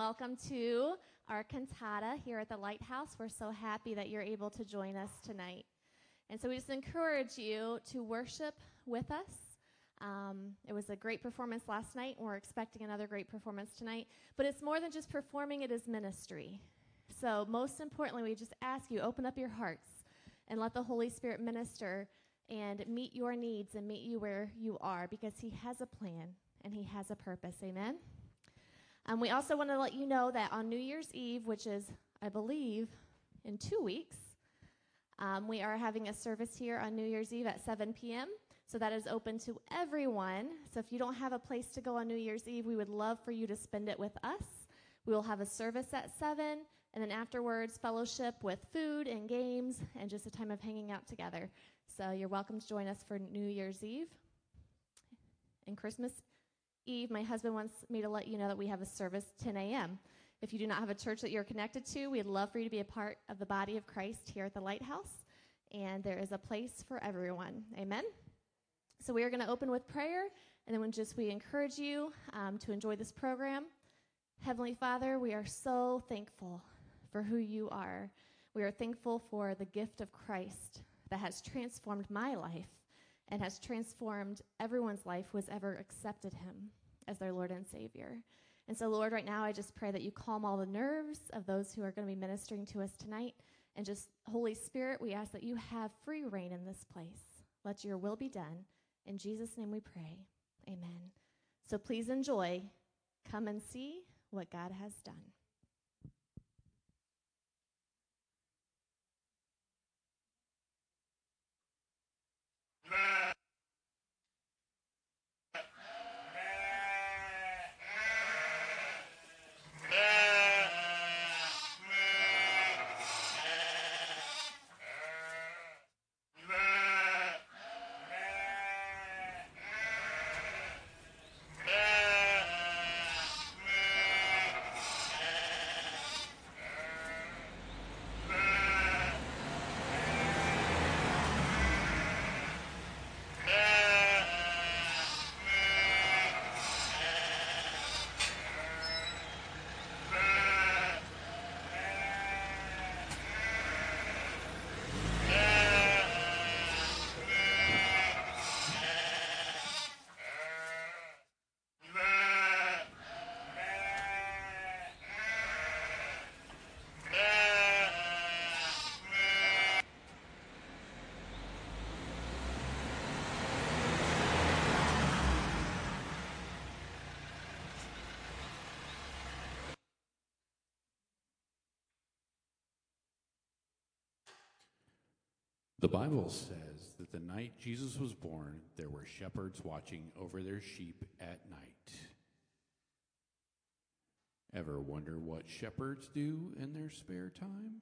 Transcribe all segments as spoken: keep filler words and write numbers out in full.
welcome to our cantata here at the Lighthouse. We're so happy that you're able to join us tonight. And so we just encourage you to worship with us. Um, it was a great performance last night, and we're expecting another great performance tonight. But it's more than just performing, it is ministry. So most importantly, we just ask you, open up your hearts and let the Holy Spirit minister and meet your needs and meet you where you are, because he has a plan and he has a purpose. Amen? Um, we also want to let you know that on New Year's Eve, which is, I believe, in two weeks, um, we are having a service here on New Year's Eve at seven p.m., so that is open to everyone. So if you don't have a place to go on New Year's Eve, we would love for you to spend it with us. We will have a service at seven, and then afterwards, fellowship with food and games and just a time of hanging out together. So you're welcome to join us for New Year's Eve. And Christmas Eve, my husband wants me to let you know that we have a service ten a.m. If you do not have a church that you're connected to, we'd love for you to be a part of the body of Christ here at the Lighthouse. And there is a place for everyone. Amen? So we are going to open with prayer, and then we just we encourage you um, to enjoy this program. Heavenly Father, we are so thankful for who you are. We are thankful for the gift of Christ that has transformed my life and has transformed everyone's life who has ever accepted him as their Lord and Savior. And so, Lord, right now I just pray that you calm all the nerves of those who are going to be ministering to us tonight. And just, Holy Spirit, we ask that you have free reign in this place. Let your will be done. In Jesus' name we pray. Amen. So please enjoy. Come and see what God has done. The Bible says that the night Jesus was born, there were shepherds watching over their sheep at night. Ever wonder what shepherds do in their spare time?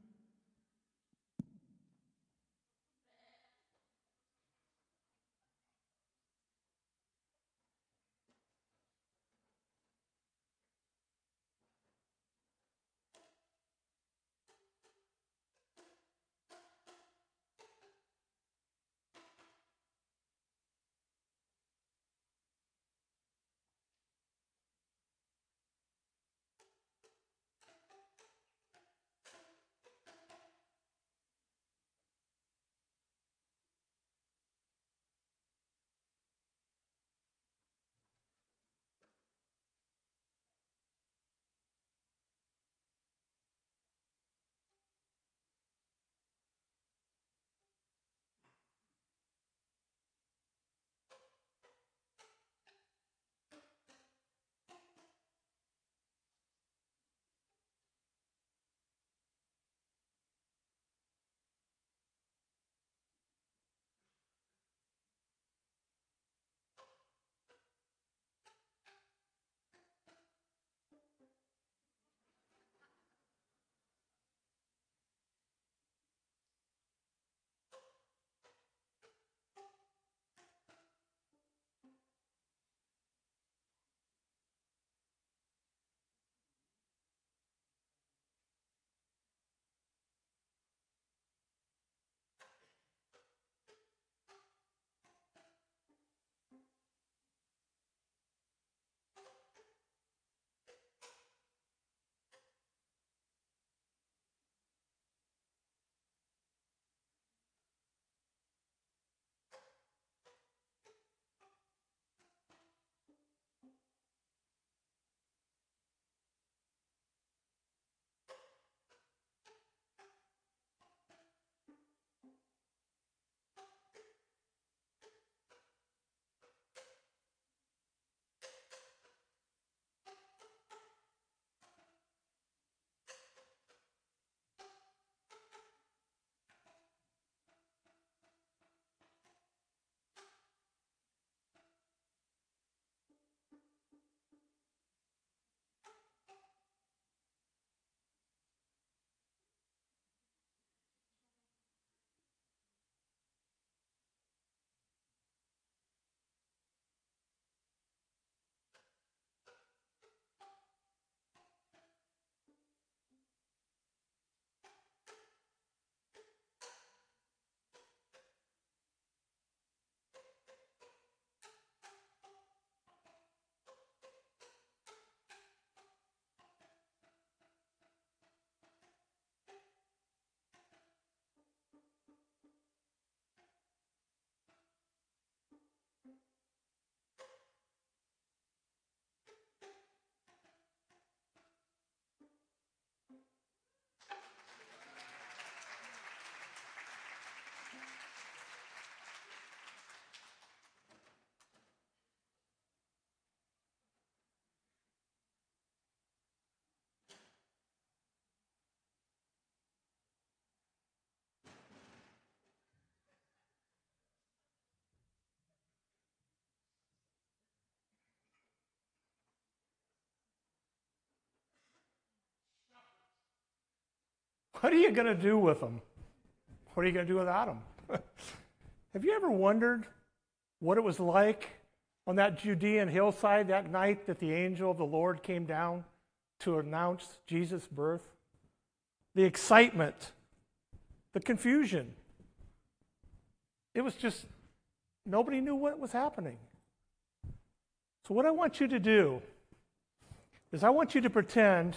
what are you going to do with them? What are you going to do without them? Have you ever wondered what it was like on that Judean hillside that night that the angel of the Lord came down to announce Jesus' birth? The excitement, the confusion. It was just, nobody knew what was happening. So what I want you to do is I want you to pretend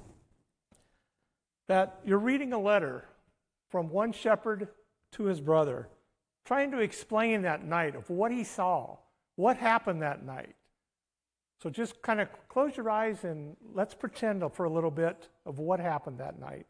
that you're reading a letter from one shepherd to his brother, trying to explain that night of what he saw, what happened that night. So just kind of close your eyes and let's pretend for a little bit of what happened that night.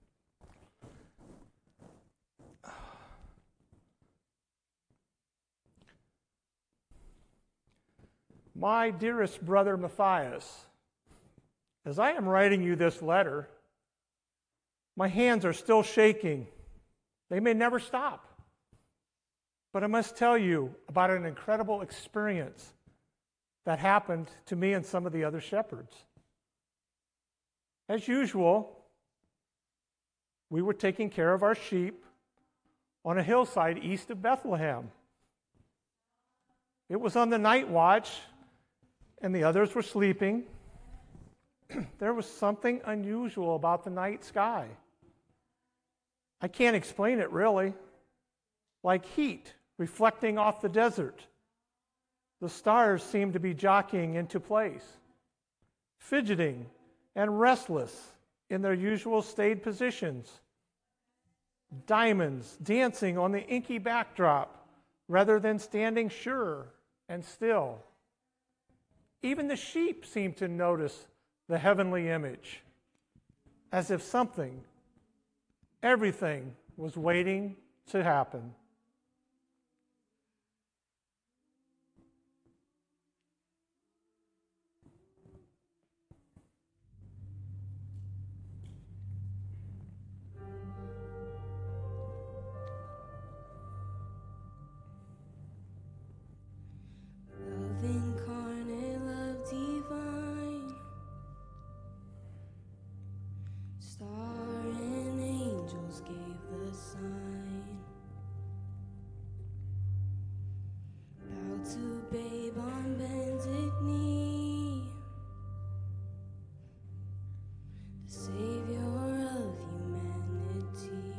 My dearest brother Matthias, as I am writing you this letter, my hands are still shaking. They may never stop. But I must tell you about an incredible experience that happened to me and some of the other shepherds. As usual, we were taking care of our sheep on a hillside east of Bethlehem. It was on the night watch, and the others were sleeping. There was something unusual about the night sky. I can't explain it really. Like heat reflecting off the desert. The stars seemed to be jockeying into place, fidgeting and restless in their usual staid positions. Diamonds dancing on the inky backdrop rather than standing sure and still. Even the sheep seemed to notice the heavenly image, as if something, everything was waiting to happen. Love incarnate, love divine, star and angels gave the sign. Bow to babe on bended knee, the Savior of humanity.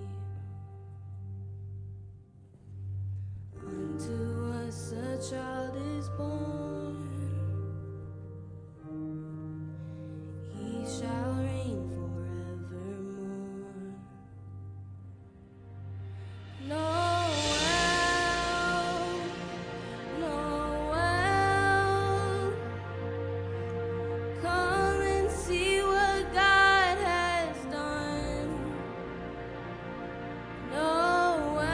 Unto us a child is born, he shall reign forevermore. Noel, Noel, come and see what God has done. Noel,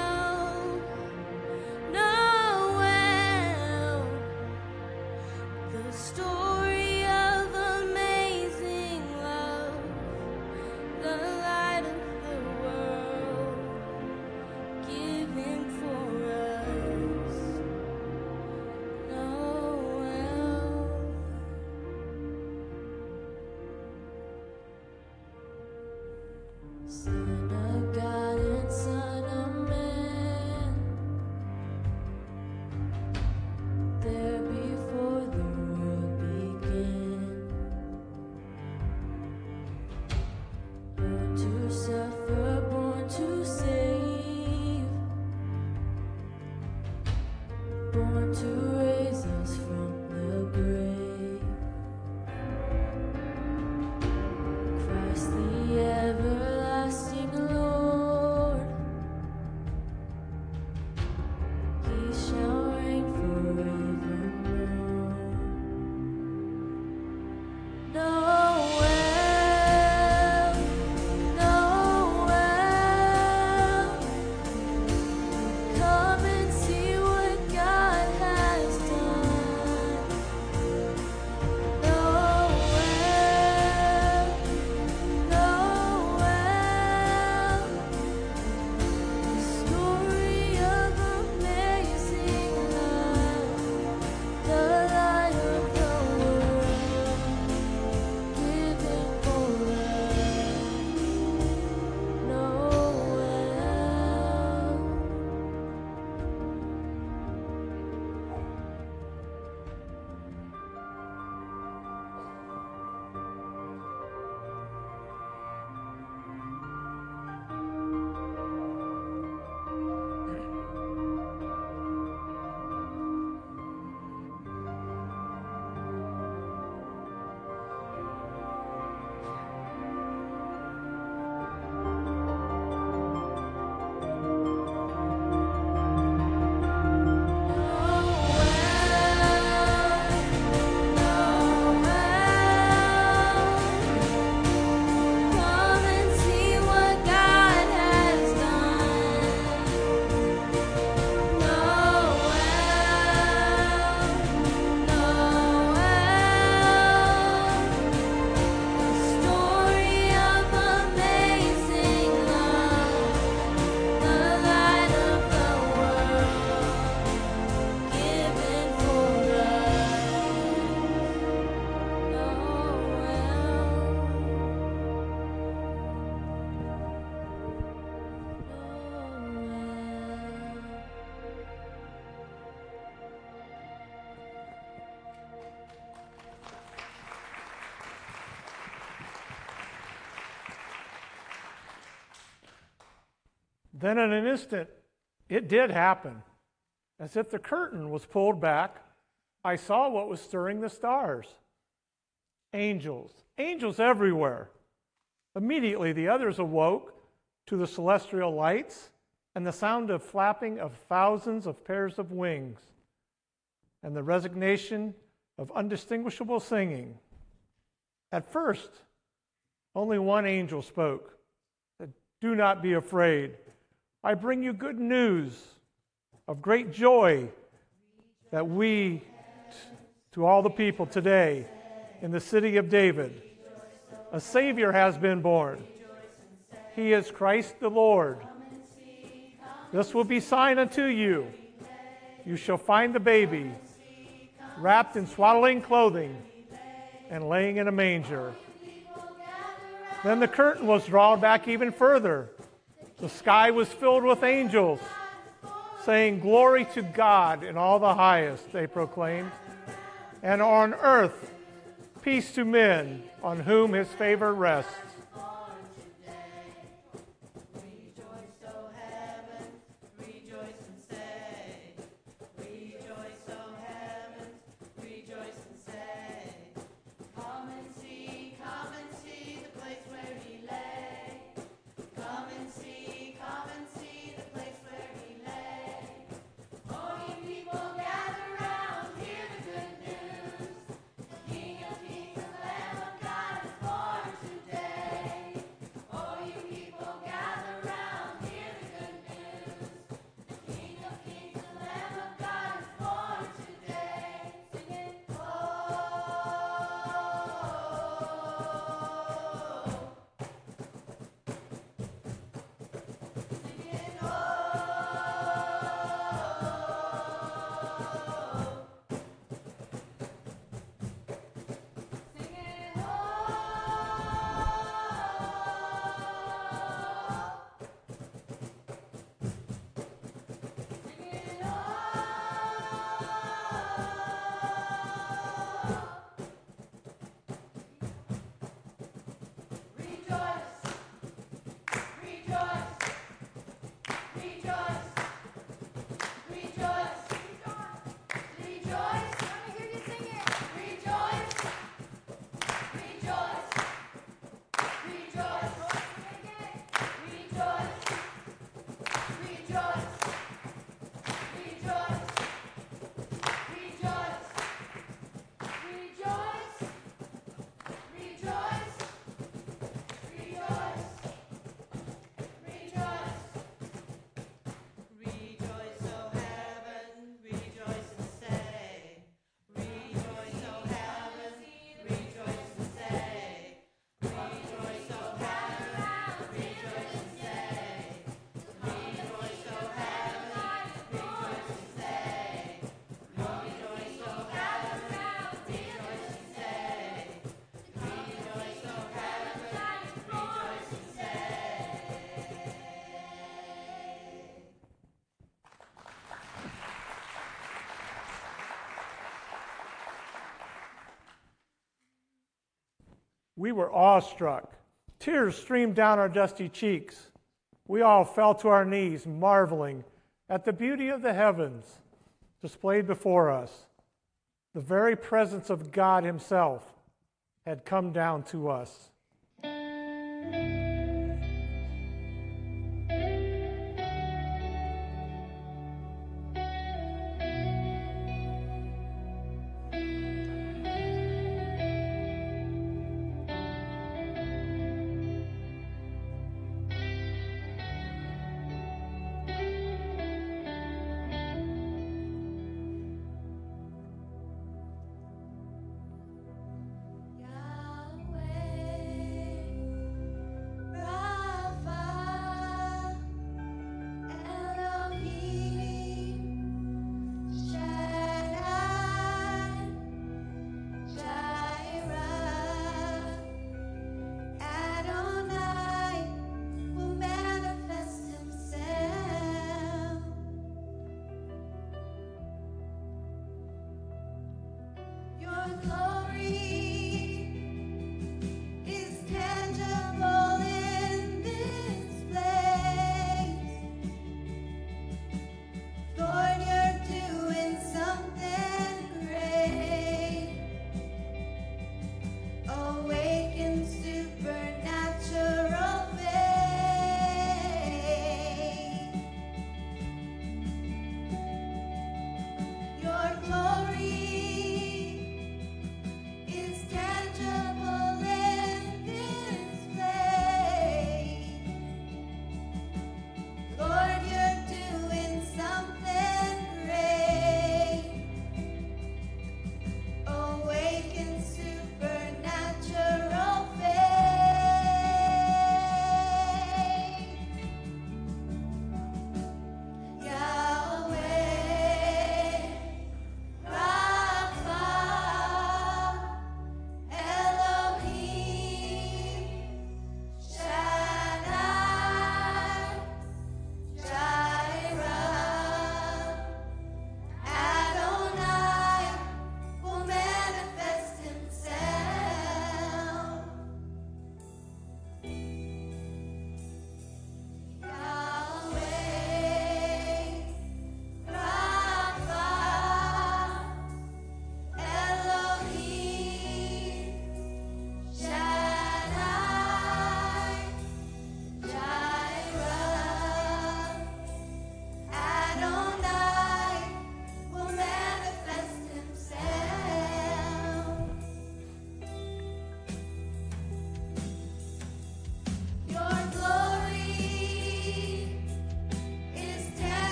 Noel, the story of amazing love, the light of the world, given for us. Noel. Son of God and Son of Man, there before the world began, born to suffer, born to save, born to raise us from the grave. Christ the everlasting Lord, he shall reign forevermore. Noel, Noel, come and see what God has Then in an instant, it did happen. As if the curtain was pulled back, I saw what was stirring the stars. Angels, angels everywhere. Immediately the others awoke to the celestial lights and the sound of flapping of thousands of pairs of wings and the resignation of undistinguishable singing. At first, only one angel spoke. Said, "Do not be afraid. I bring you good news of great joy that we, to all the people today in the city of David, a Savior has been born. He is Christ the Lord. This will be sign unto you. You shall find the baby wrapped in swaddling clothing and laying in a manger." Then the curtain was drawn back even further. The sky was filled with angels, saying, "Glory to God in all the highest," they proclaimed. "And on earth, peace to men on whom his favor rests." We were awestruck. Tears streamed down our dusty cheeks. We all fell to our knees, marveling at the beauty of the heavens displayed before us. The very presence of God Himself had come down to us.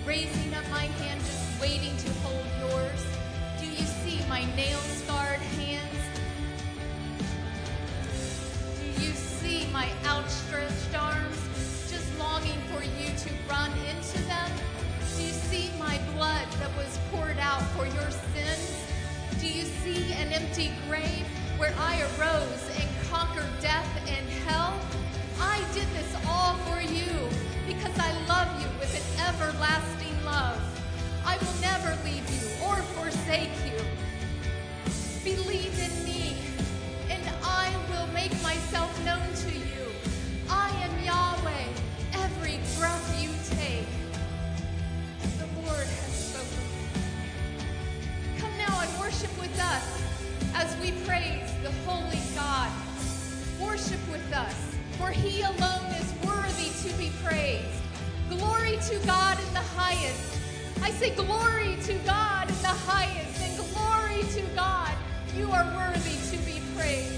raising up my hand, just waiting to hold yours? Do you see my nail-scarred hands? Do you see my outstretched arms, just longing for you to run into them? Do you see my blood that was poured out for your sins? Do you see an empty grave where I arose and conquered death and hell? I did this all for you because I love you with an everlasting love. I will never leave you or forsake you. Believe in me, and I will make myself known to you. I am Yahweh, every breath you take. The Lord has spoken. Come now and worship with us as we praise the holy God. Worship with us, for he alone is worthy to be praised. Glory to God in the highest. I say glory to God in the highest, and glory to God. You are worthy to be praised.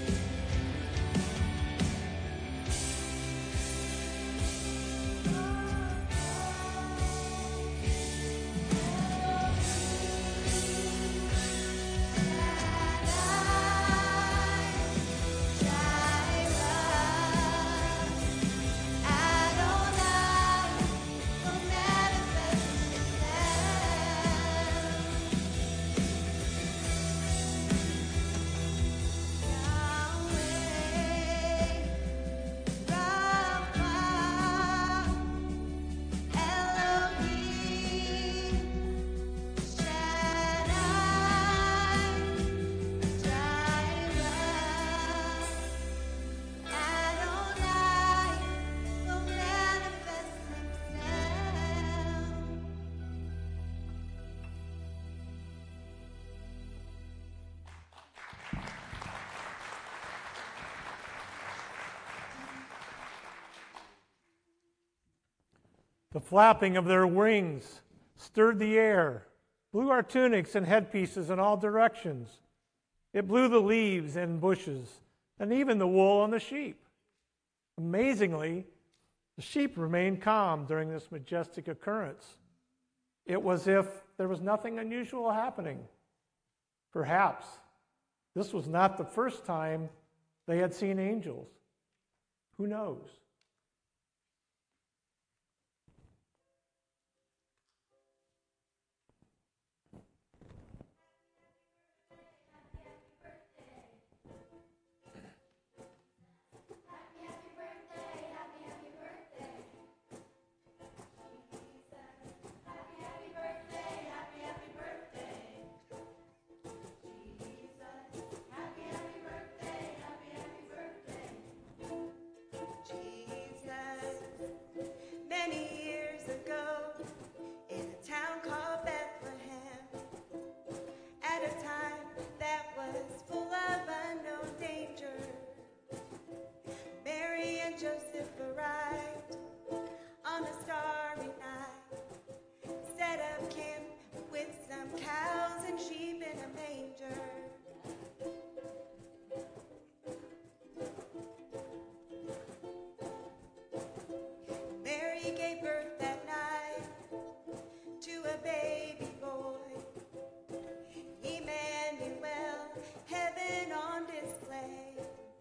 The flapping of their wings stirred the air, blew our tunics and headpieces in all directions. It blew the leaves and bushes, and even the wool on the sheep. Amazingly, the sheep remained calm during this majestic occurrence. It was as if there was nothing unusual happening. Perhaps this was not the first time they had seen angels. Who knows? Joseph arrived on a starry night, set up camp with some cows and sheep in a manger. Mary gave birth that night to a baby boy, Emmanuel, heaven on display.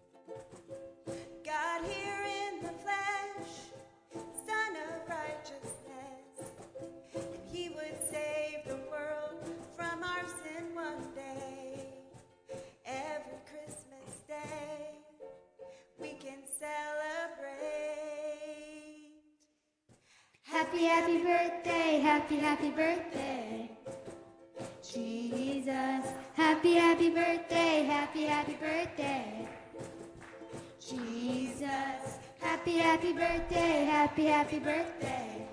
God here in the flesh, Son of righteousness, and he would save the world from our sin one day. Every Christmas day, we can celebrate. Happy, happy birthday, happy, happy birthday, Jesus. Happy, happy birthday, happy, happy birthday, Jesus. Happy, happy birthday, happy, happy birthday,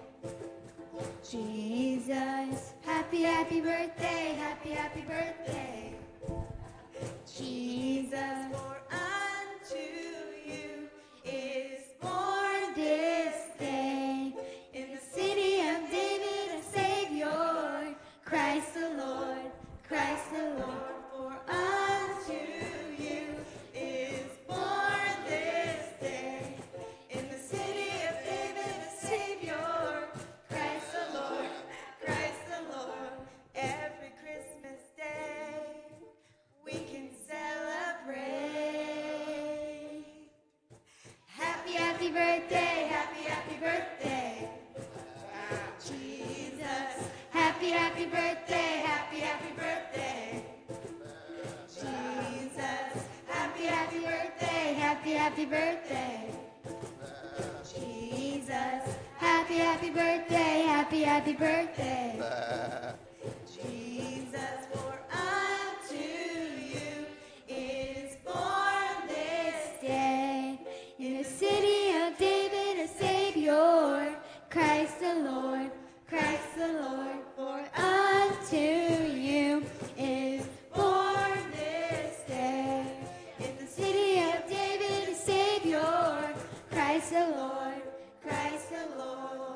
Jesus. Happy, happy birthday, happy, happy birthday, Jesus. For unto you is Born this day in the city of David, a Savior, Christ the Lord, Christ the Lord. for unto you is born this day in the city of David a Savior, Christ the Lord. happy birthday. Jesus, happy, happy birthday, happy, happy birthday. Jesus, for unto you is born this day in the city of David a Savior, Christ the Lord, Christ the Lord. For unto you is born this day in the city of David a Savior, Christ the Lord, Christ the Lord.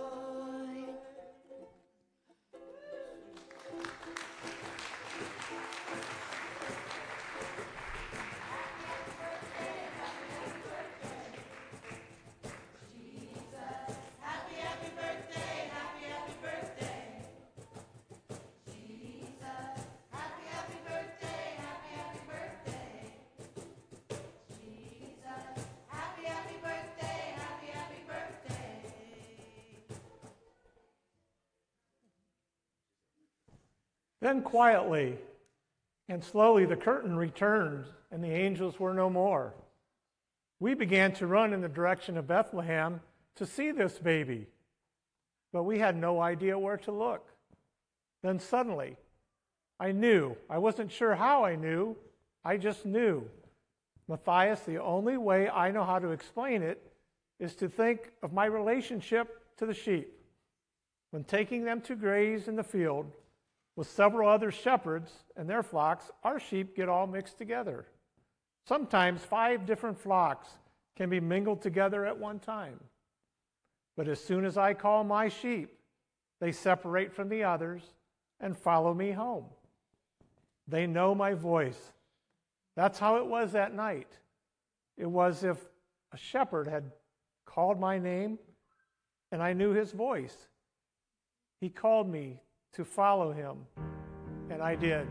Then quietly and slowly the curtain returned, and the angels were no more. We began to run in the direction of Bethlehem to see this baby, but we had no idea where to look. Then suddenly, I knew. I wasn't sure how I knew. I just knew. Matthias, the only way I know how to explain it is to think of my relationship to the sheep. When taking them to graze in the field, with several other shepherds and their flocks, our sheep get all mixed together. Sometimes five different flocks can be mingled together at one time. But as soon as I call my sheep, they separate from the others and follow me home. They know my voice. That's how it was that night. It was as if a shepherd had called my name and I knew his voice. He called me to follow him, and I did.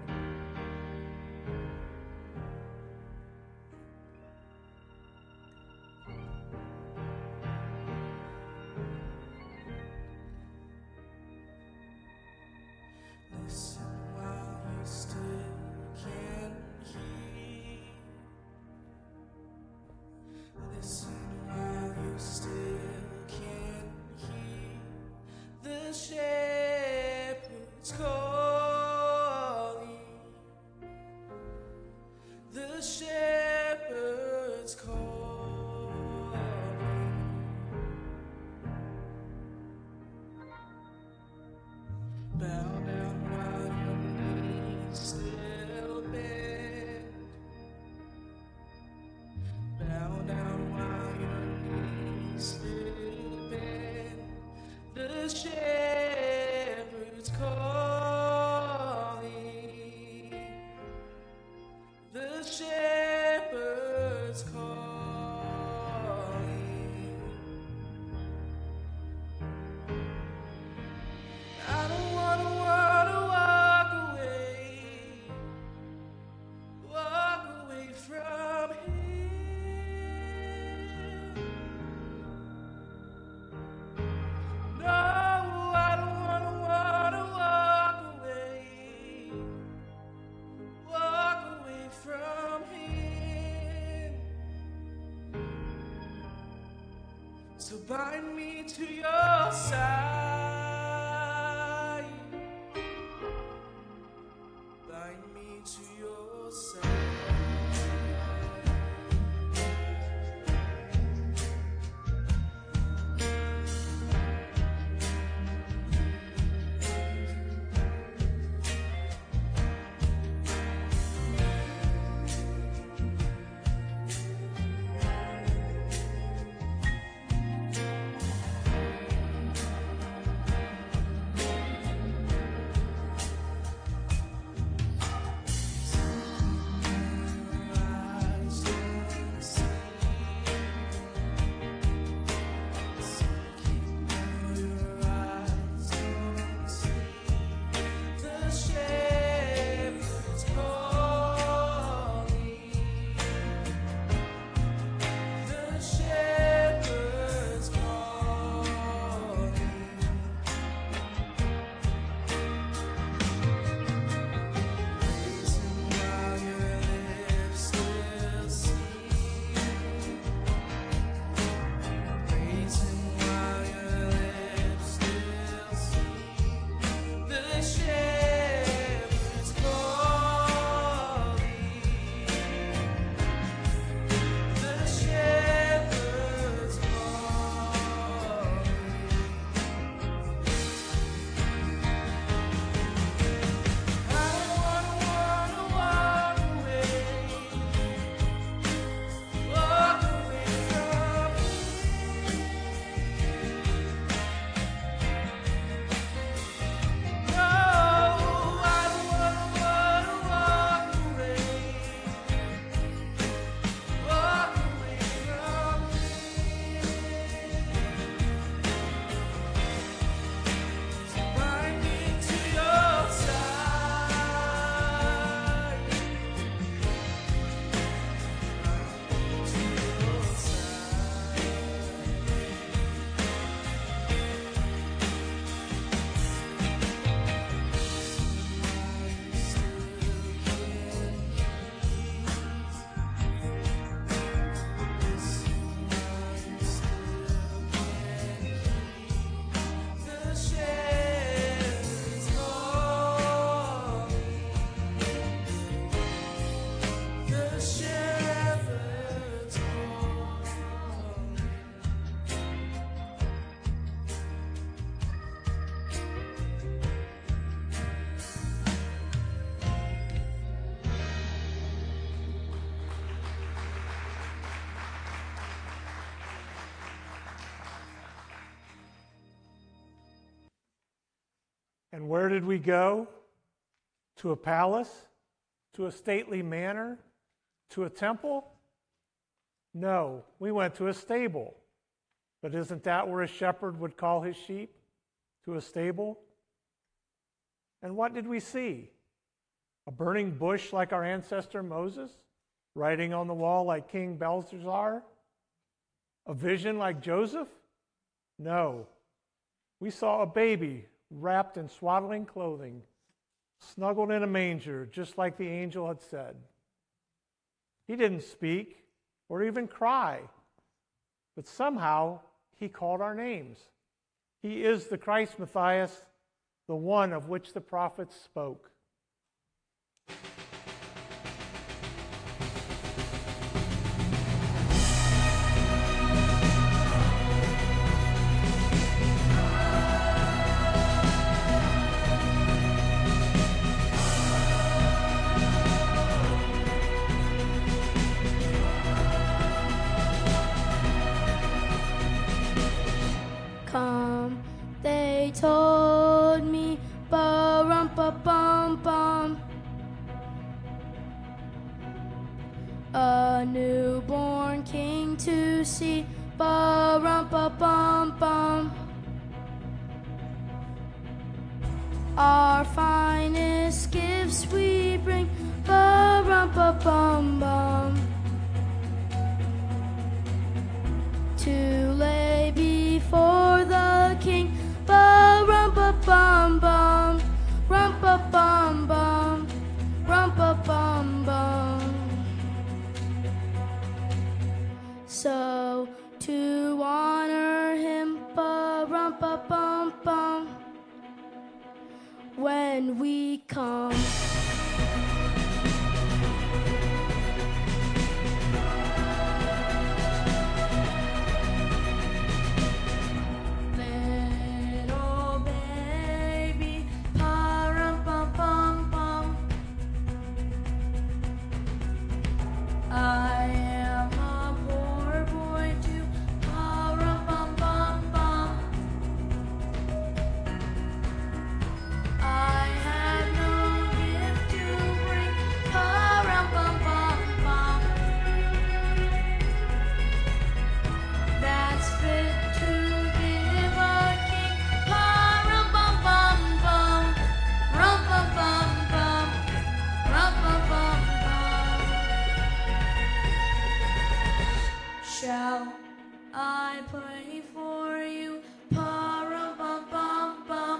Listen while you still can hear. Listen while you still can hear the shepherd's calling. The shepherd's calling. Bow down while your knees still bend. Bow down while your knees still bend. The shepherd's calling. The shepherd's calling. I don't wanna, wanna walk away, walk away from him. No, I don't wanna, wanna walk away, walk away from him. So bind me to your side. Bind me to your side. And where did we go? To a palace? To a stately manor? To a temple? No, we went to a stable. But isn't that where a shepherd would call his sheep? To a stable? And what did we see? A burning bush like our ancestor Moses? Writing on the wall like King Belshazzar? A vision like Joseph? No. We saw a baby wrapped in swaddling clothing, snuggled in a manger, just like the angel had said. He didn't speak or even cry, but somehow he called our names. He is the Christ Matthias, the one of which the prophets spoke. Come, they told me, ba-rum-pa-bum-bum, a newborn king to see, ba-rum-pa-bum-bum. Our finest gifts we bring, ba-rum-pa-bum-bum, to lay before the king, ba-rum-pa-bum-bum, rum-pa-bum-bum, rum-pa-bum-bum. So to honor him, ba-rum-pa-bum-bum, when we come. Little baby, pa-rum-pum-pum-pum, I am a poor boy too, pa-rum-pum-pum-pum. I have no gift to bring, pa-rum-pum-pum-pum, that's fit to give a king, pa-rum-pum-pum-pum, rum-pum-pum-pum, rum-pum-pum-pum. Shall I play for you, pa-rum-pum-pum-pum,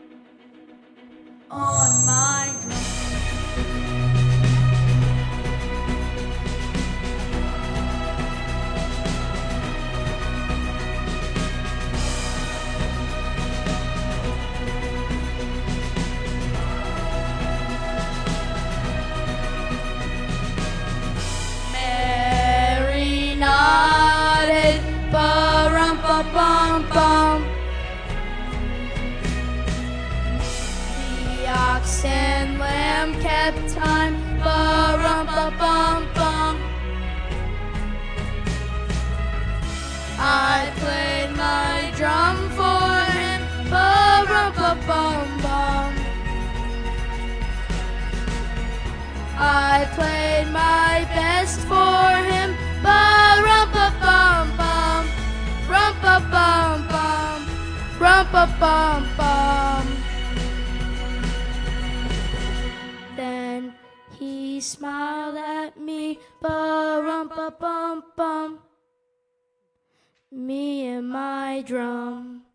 on my drum? Mary nodded, ba-rum-pa-bum-bum. The ox and lamb kept time, ba-rum-pa-bum-bum. I played my drum for him, ba-rum-pa-bum-bum. I played my best for him, ba-rum-pa-bum-bum, rum-pa-bum-bum, rum-pa-bum-bum. Then he smiled at me, ba-rum-pa-bum-bum, me and my drum.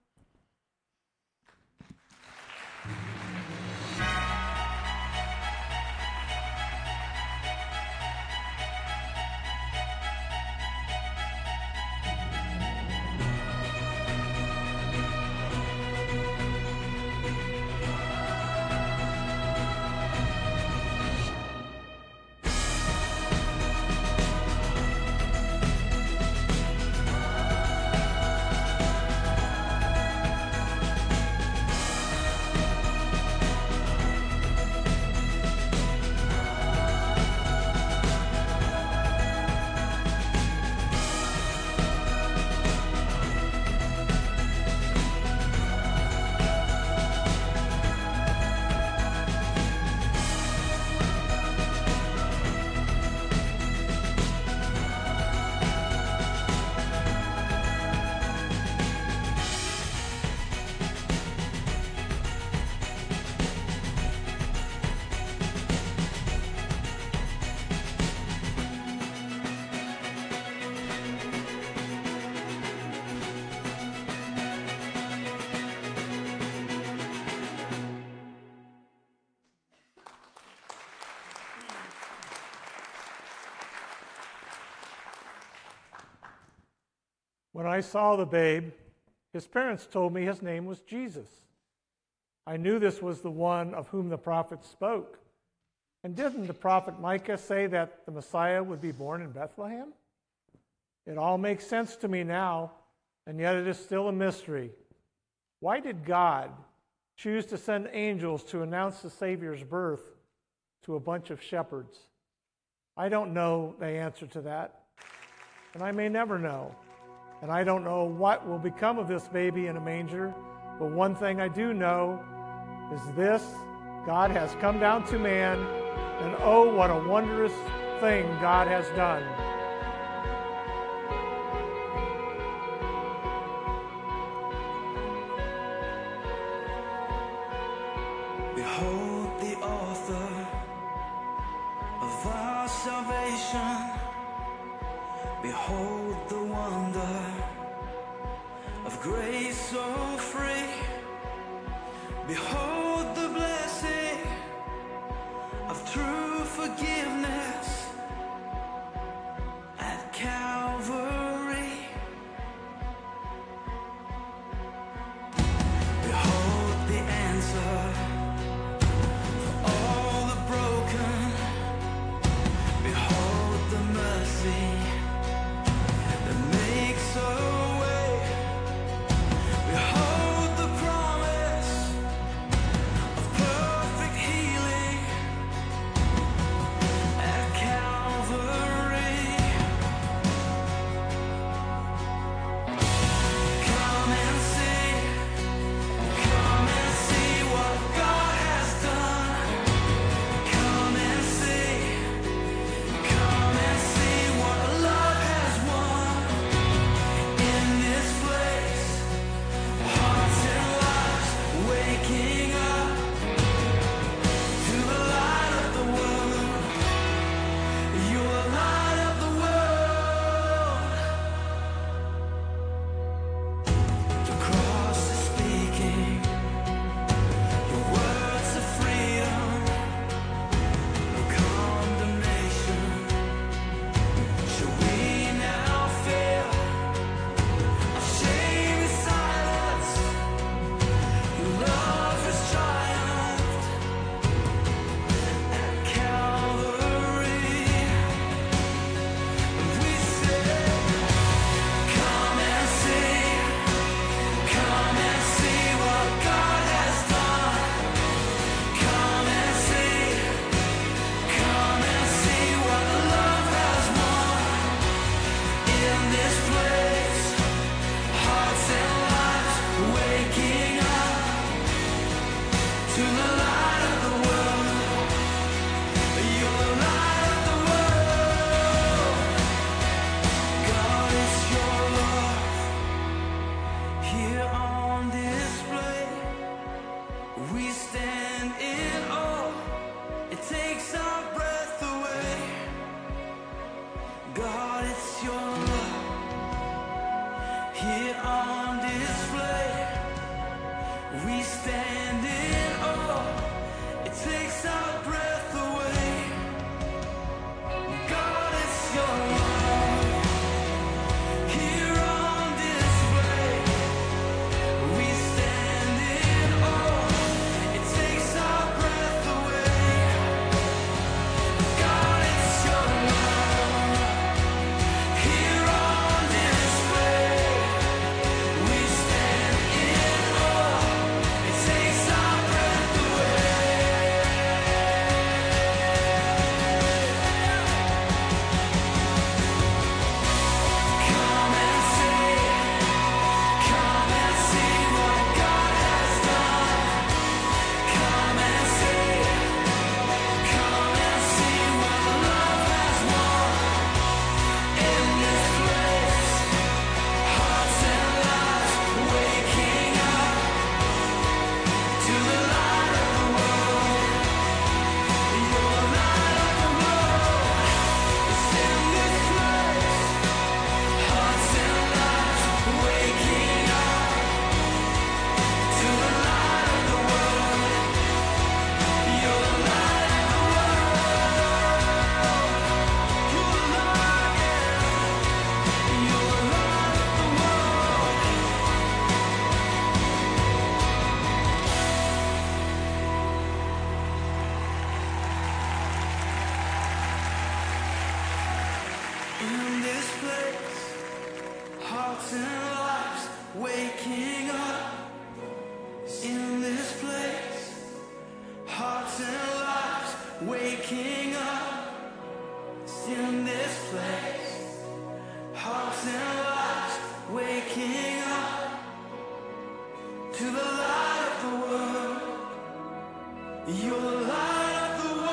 When I saw the babe, his parents told me his name was Jesus. I knew this was the one of whom the prophet spoke. And didn't the prophet Micah say that the Messiah would be born in Bethlehem? It all makes sense to me now, and yet it is still a mystery. Why did God choose to send angels to announce the Savior's birth to a bunch of shepherds? I don't know the answer to that, and I may never know. And I don't know what will become of this baby in a manger, but one thing I do know is this: God has come down to man, and oh, what a wondrous thing God has done. Behold the author of our salvation. Behold the wonder of grace so free. Behold the blessing of true forgiveness at Calvary. Behold the answer for all the broken. Behold the mercy that makes a way. Behold the promise of perfect healing. place, hearts and lives waking up. In this place, hearts and lives waking up. In this place, hearts and lives waking up to the light of the world. You're the light of the world.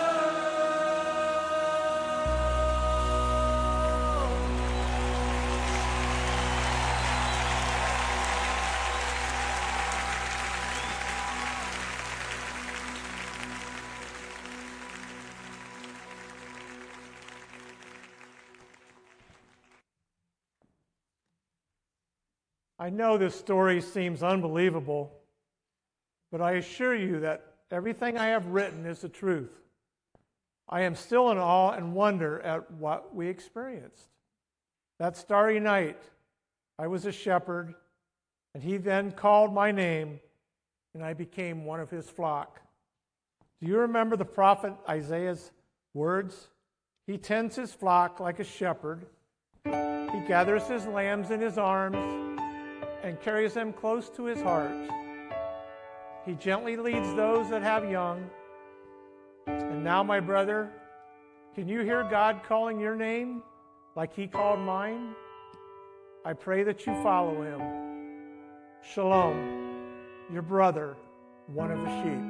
I know this story seems unbelievable, but I assure you that everything I have written is the truth. I am still in awe and wonder at what we experienced. That starry night, I was a shepherd, and he then called my name, and I became one of his flock. Do you remember the prophet Isaiah's words? He tends his flock like a shepherd. He gathers his lambs in his arms and carries them close to his heart. He gently leads those that have young. And now, my brother, can you hear God calling your name like he called mine? I pray that you follow him. Shalom, your brother, one of the sheep.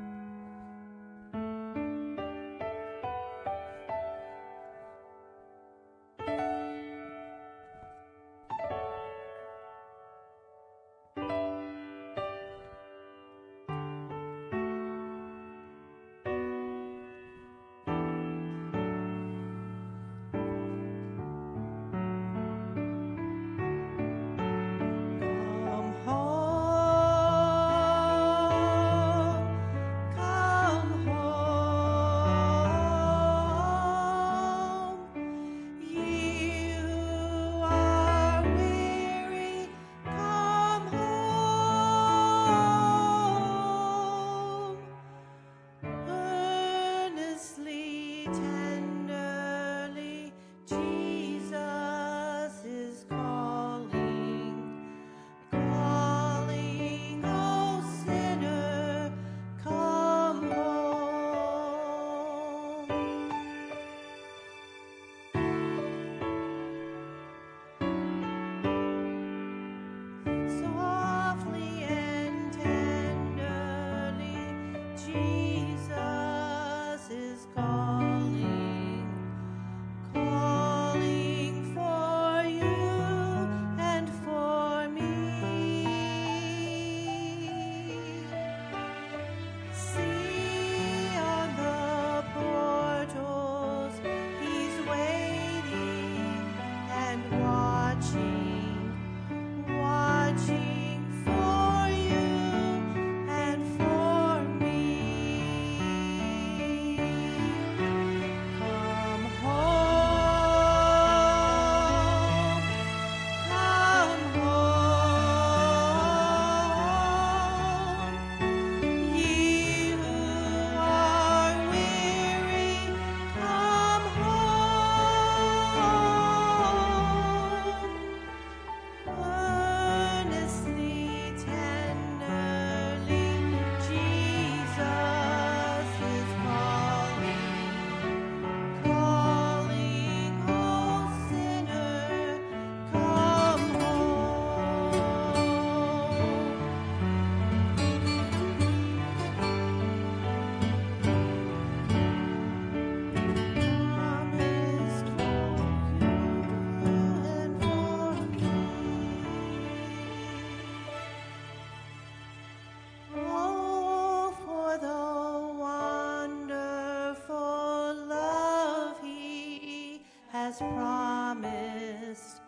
promised,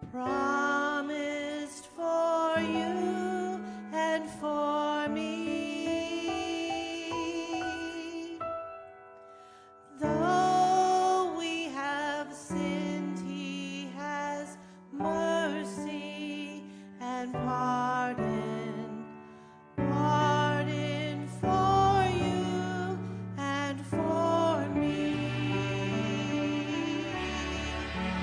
promised for you and for me. Though we have sinned, he has mercy and pardon, pardon for you and for me.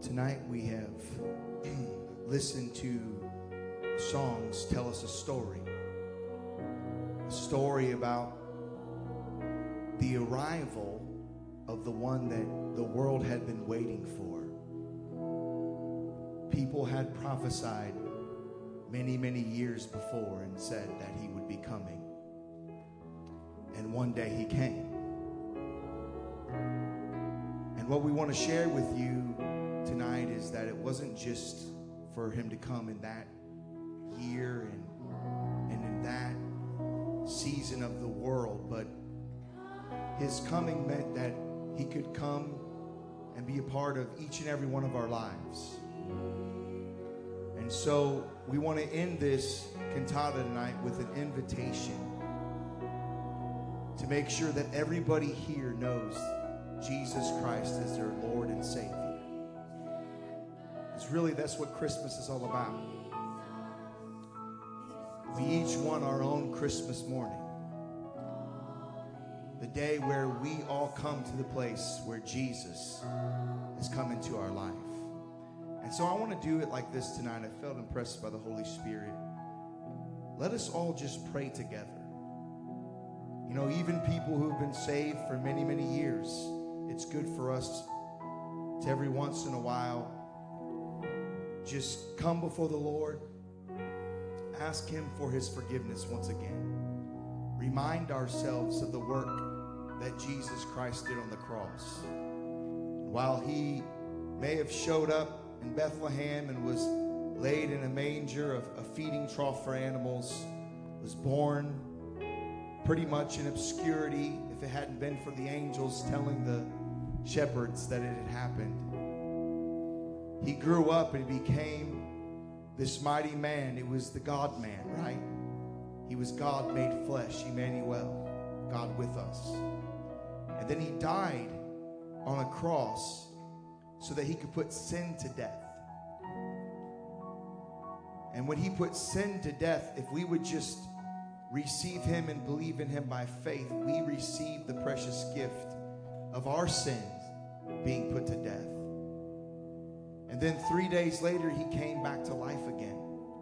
Tonight we have listened to songs tell us a story. A story about the arrival of the one that the world had been waiting for. People had prophesied many, many years before and said that he would be coming. And one day he came. And what we want to share with you tonight is that it wasn't just for him to come in that year and, and in that season of the world, but his coming meant that he could come and be a part of each and every one of our lives. And so we want to end this cantata tonight with an invitation to make sure that everybody here knows Jesus Christ as their Lord and Savior. Because really that's what Christmas is all about. We each want our own Christmas morning. The day where we all come to the place where Jesus has come into our life. And so I want to do it like this tonight. I felt impressed by the Holy Spirit. Let us all just pray together. You know, even people who have been saved for many, many years, it's good for us to every once in a while just come before the Lord, ask him for his forgiveness once again. Remind ourselves of the work that Jesus Christ did on the cross. While he may have showed up in Bethlehem and was laid in a manger, of a feeding trough for animals, was born pretty much in obscurity if it hadn't been for the angels telling the shepherds that it had happened. He grew up and became this mighty man. It was the God-man, right? He was God made flesh, Emmanuel, God with us. And then he died on a cross so that he could put sin to death. And when he put sin to death, if we would just receive him and believe in him by faith, we receive the precious gift of our sins being put to death. And then three days later, he came back to life again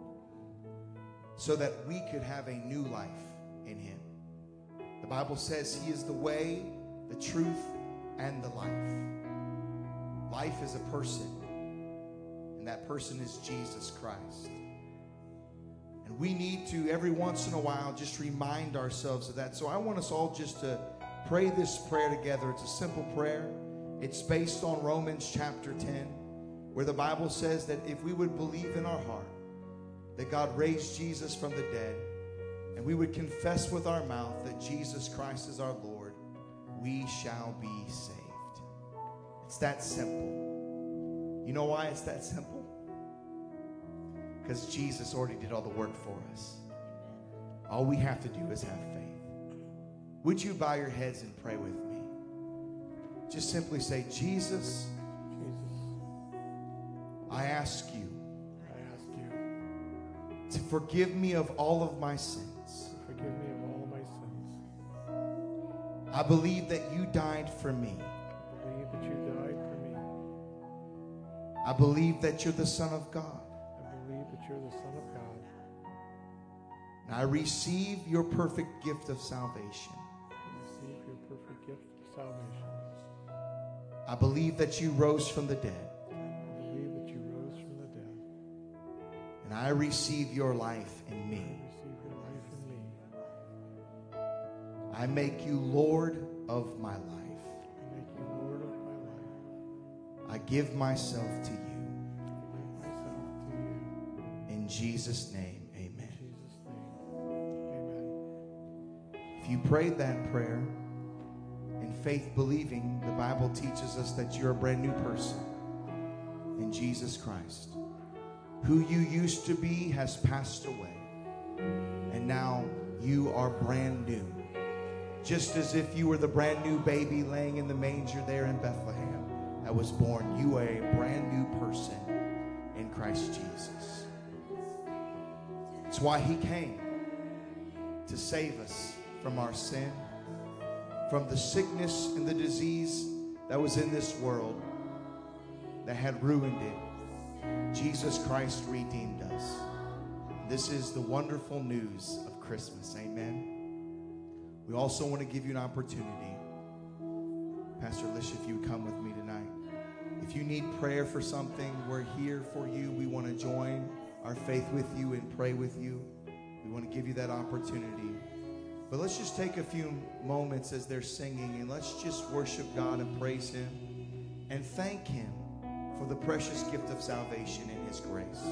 so that we could have a new life in him. The Bible says he is the way, the truth, and the life. Life is a person, and that person is Jesus Christ. And we need to, every once in a while, just remind ourselves of that. So I want us all just to pray this prayer together. It's a simple prayer. It's based on Romans chapter ten, where the Bible says that if we would believe in our heart that God raised Jesus from the dead, and we would confess with our mouth that Jesus Christ is our Lord, we shall be saved. It's that simple. You know why it's that simple? Because Jesus already did all the work for us. All we have to do is have faith. Would you bow your heads and pray with me? Just simply say, Jesus, I ask you, I ask you to forgive me of all of my sins. to forgive me of all my sins. I believe that you died for me. I believe that you died for me. I believe that you're the Son of God. I believe that you're the Son of God. And I receive your perfect gift of salvation. I receive your perfect gift of salvation. I believe that you rose from the dead. I believe that you rose from the dead. And I receive your life in me. I receive your life in me. I make you Lord of my life. I make you Lord of my life. I give myself to you. I give myself to you. In Jesus' name, amen. In Jesus' name, amen. If you prayed that prayer in faith believing, the Bible teaches us that you're a brand new person in Jesus Christ. Who you used to be has passed away, and now you are brand new. Just as if you were the brand new baby laying in the manger there in Bethlehem that was born, you are a brand new person in Christ Jesus. It's why he came, to save us from our sin, from the sickness and the disease that was in this world. that had ruined it, Jesus Christ redeemed us. This is the wonderful news of Christmas. Amen. We also want to give you an opportunity. Pastor Alicia, if you would come with me tonight. If you need prayer for something, we're here for you. We want to join our faith with you and pray with you. We want to give you that opportunity. But let's just take a few moments as they're singing and let's just worship God and praise Him and thank Him for the precious gift of salvation in His grace.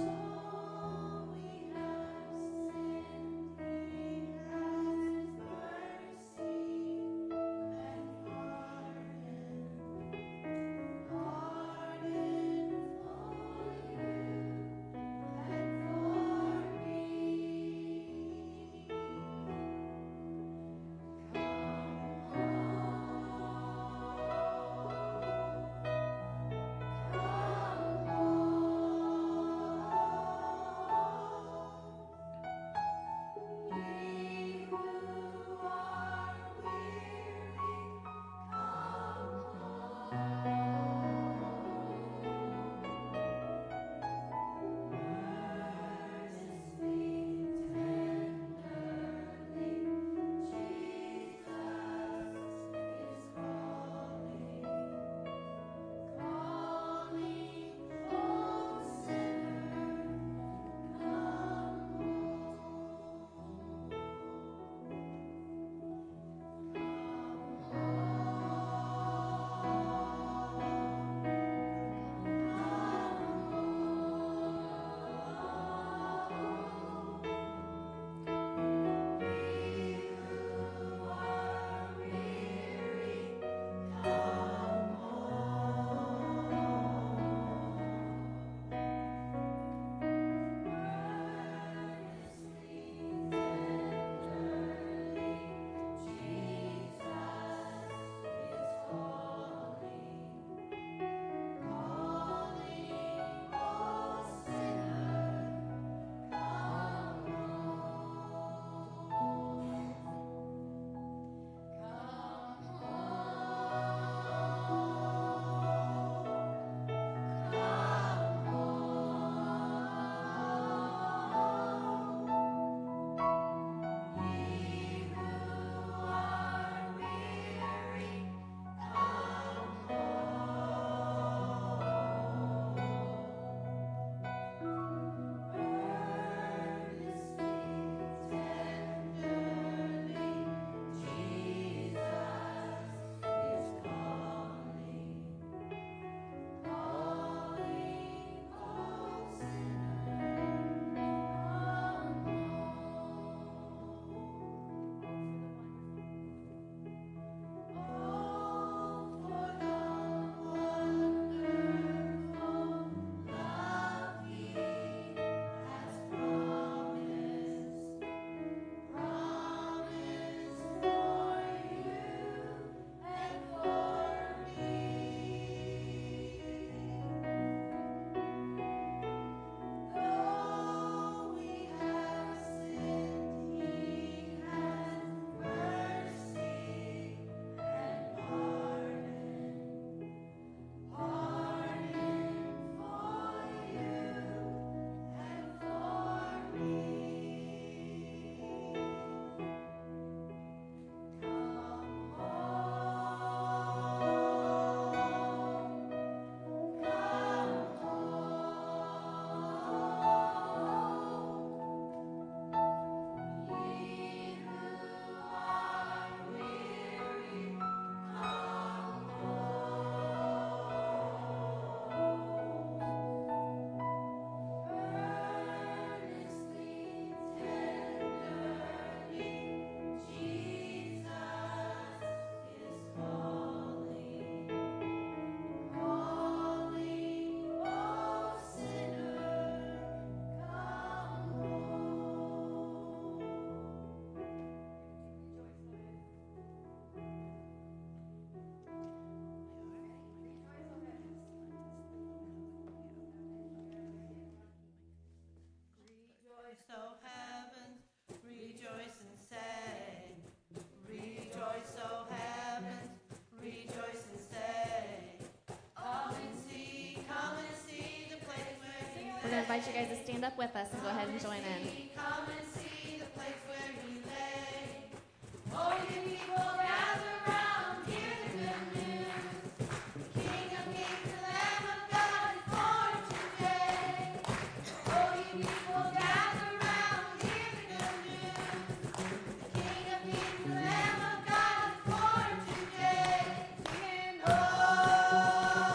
invite you guys to stand up with us and go ahead and join in. Come and see the place where he lay. Oh, you people gather round, hear the good news. King of kings, the Lamb of God is born today. Oh, you people gather round, hear the good news. King of kings, the Lamb of God is born today. Singing, oh.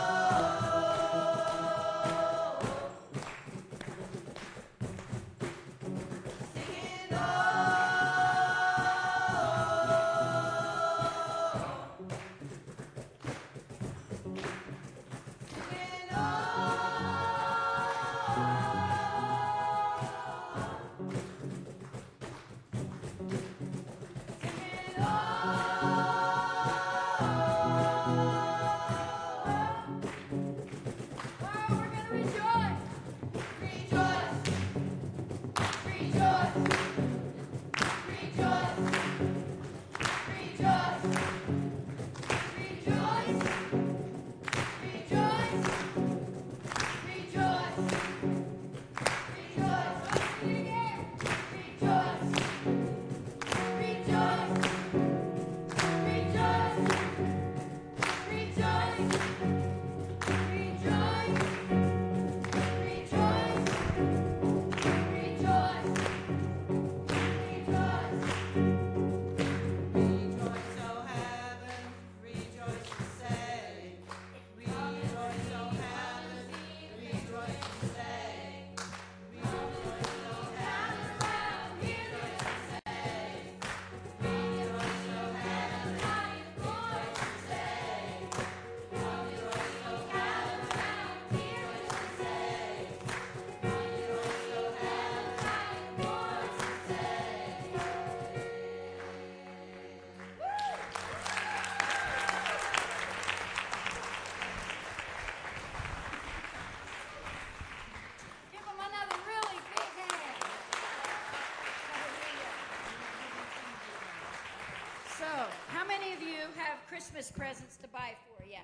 Christmas presents to buy for yet?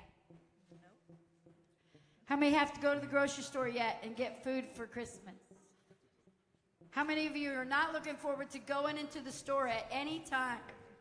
How many have to go to the grocery store yet and get food for Christmas? How many of you are not looking forward to going into the store at any time?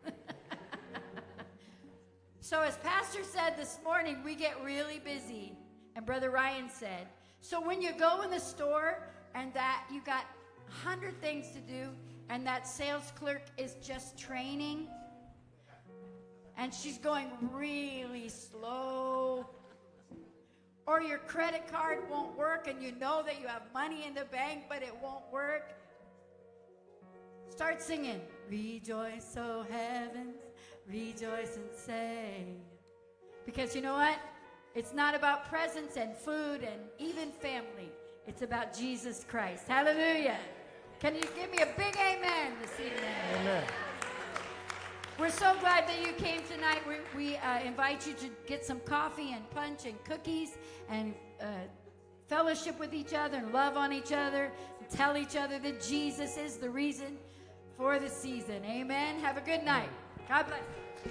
So as Pastor said this morning, we get really busy. And Brother Ryan said, so when you go in the store and that you got a hundred things to do and that sales clerk is just training, and she's going really slow, or your credit card won't work and you know that you have money in the bank but it won't work, start singing, rejoice, O heavens, rejoice and say. Because you know what? It's not about presents and food and even family. It's about Jesus Christ. Hallelujah. Can you give me a big amen this evening? Amen. We're so glad that you came tonight. We, we uh, invite you to get some coffee and punch and cookies and uh, fellowship with each other and love on each other and tell each other that Jesus is the reason for the season. Amen. Have a good night. God bless you.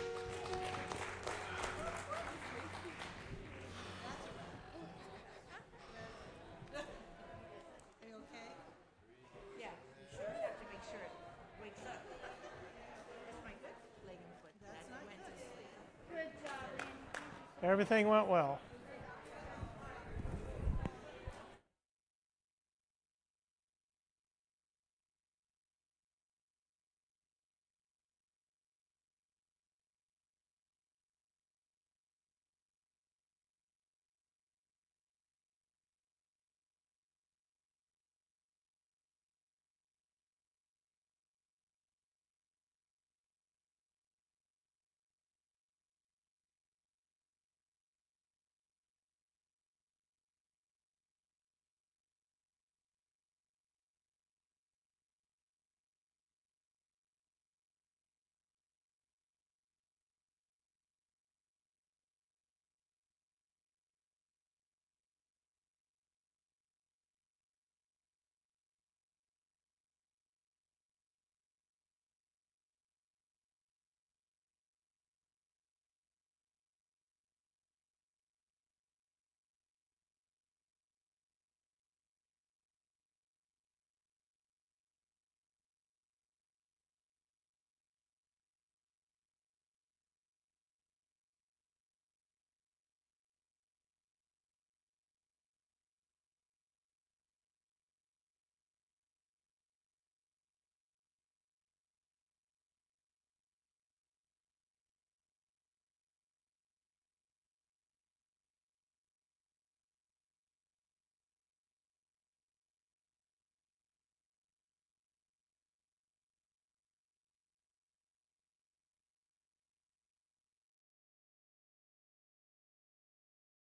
Are you okay? Yeah, you sure have to make sure it wakes up. That's my good leg and foot. That's not good. Good job, Randy. Everything went well.